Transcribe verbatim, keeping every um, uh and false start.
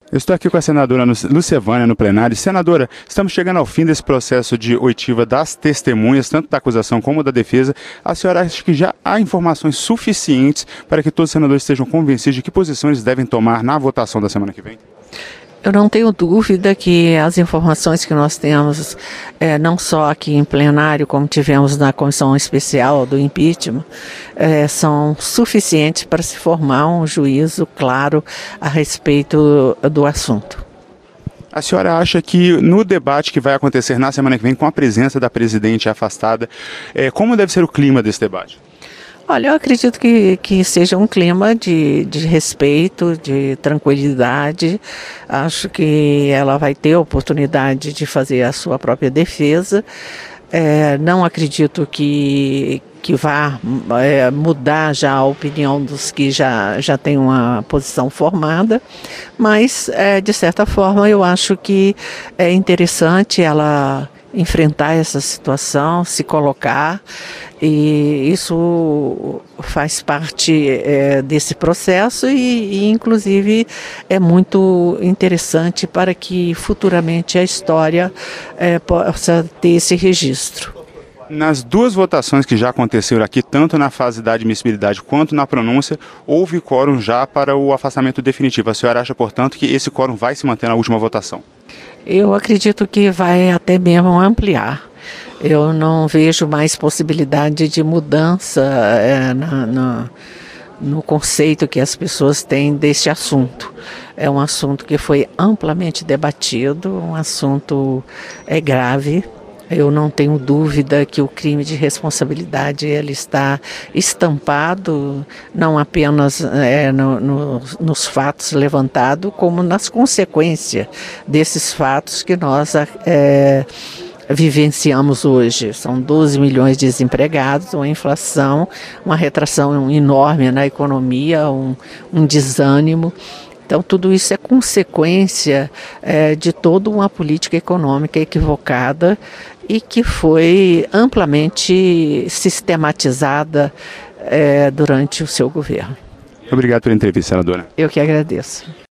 Eu estou aqui com a senadora Lúcia Vânia no plenário. Senadora, estamos chegando ao fim desse processo de oitiva das testemunhas, tanto da acusação como da defesa. A senhora acha que já há informações suficientes para que todos os senadores estejam convencidos de que posição eles devem tomar na votação da semana que vem? Eu não tenho dúvida que as informações que nós temos, é, não só aqui em plenário, como tivemos na comissão especial do impeachment, é, são suficientes para se formar um juízo claro a respeito do assunto. A senhora acha que no debate que vai acontecer na semana que vem, com a presença da presidente afastada, é, como deve ser o clima desse debate? Olha, eu acredito que, que seja um clima de, de respeito, de tranquilidade. Acho que ela vai ter a oportunidade de fazer a sua própria defesa. É, não acredito que, que vá é, mudar já a opinião dos que já, já têm uma posição formada, mas, é, de certa forma, eu acho que é interessante ela enfrentar essa situação, se colocar, e isso faz parte é, desse processo e, e, inclusive, é muito interessante para que futuramente a história é, possa ter esse registro. Nas duas votações que já aconteceram aqui, tanto na fase da admissibilidade quanto na pronúncia, houve quórum já para o afastamento definitivo. A senhora acha, portanto, que esse quórum vai se manter na última votação? Eu acredito que vai até mesmo ampliar. Eu não vejo mais possibilidade de mudança é, na, na, no conceito que as pessoas têm deste assunto. É um assunto que foi amplamente debatido, um assunto é grave. Eu não tenho dúvida que o crime de responsabilidade ele está estampado não apenas é, no, no, nos fatos levantados, como nas consequências desses fatos que nós é, vivenciamos hoje. São doze milhões de desempregados, uma inflação, uma retração enorme na economia, um, um desânimo. Então, tudo isso é consequência é, de toda uma política econômica equivocada e que foi amplamente sistematizada é, durante o seu governo. Obrigado pela entrevista, senadora. Eu que agradeço.